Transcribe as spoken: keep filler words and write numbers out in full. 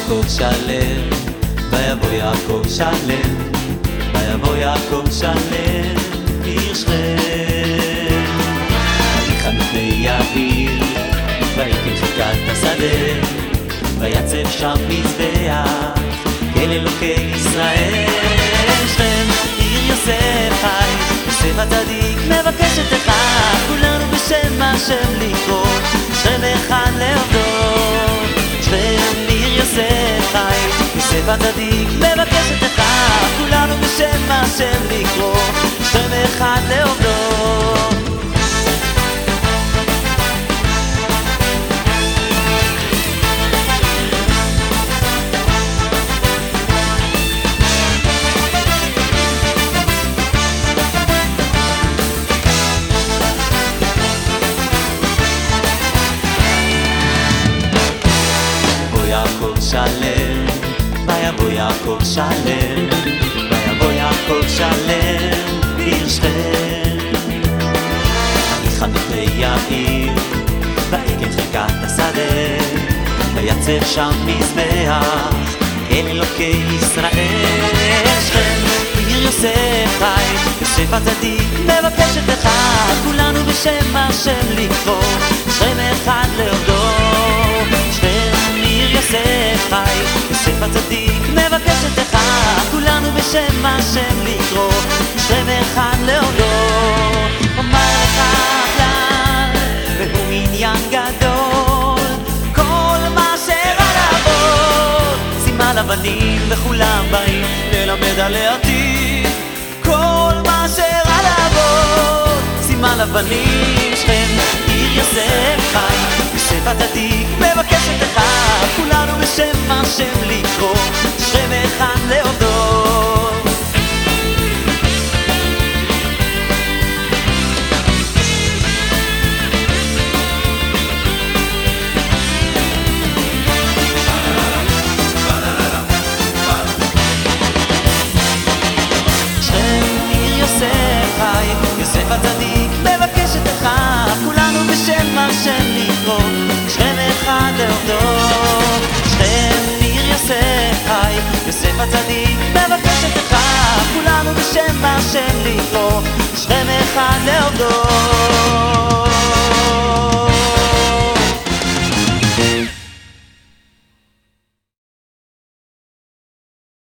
יעקב שלם, ויבוא יעקב שלם, ויבוא יעקב שלם, עיר שכם. ויחנו פני יאיר, ויקם חלקת השדה, ויצב שם מזבח, אל אלוקי ישראל. שכם, עיר יוסף חי, יוסף הצדיק מבקשת לך, כולנו בשם השם לקרוא, שכם אחד לעובדו. שכם, עיר יוסף חי, יוסף הצדיק מבקשת לך, כולנו בשם השם לקרוא, שכם אחד לעובדו. יעקב שלם, ויבוא יעקב שלם, ויבוא יעקב שלם, עיר שכם. ויחנו פני יאיר, ויקם חלקת השדה, ויצב שם מזבח, אל אלוקי ישראל. שכם, עיר יוסף חי, יוסף הצדיק מבקשת לך, כולנו בשם השם לקרוא, שכם אחד לעובדו. יוסף חי, יוסף הצדיק מבקשת לך, כולנו בשם השם לקרוא, שכם אחד לעובדו. אומר לך כלל, והוא עניין גדול, כל מה שרע לעבוד, שימה לבנים וכולם באים ללמד על העתיד. כל מה שרע לעבוד, שימה לבנים. שכם, עיר יוסף חי, יוסף הצדיק מבקשת לך, כולנו בשם השם לקרוא, שכם אחד לעובדו. שכם, עיר יוסף חי, יוסף הצדיק מבקשת לך, כולנו בשם השם לקרוא, שכם אחד לעובדו. יוסף הצדיק מבקשת לך, כולנו בשם השם לקרוא, שכם אחד לעובדו.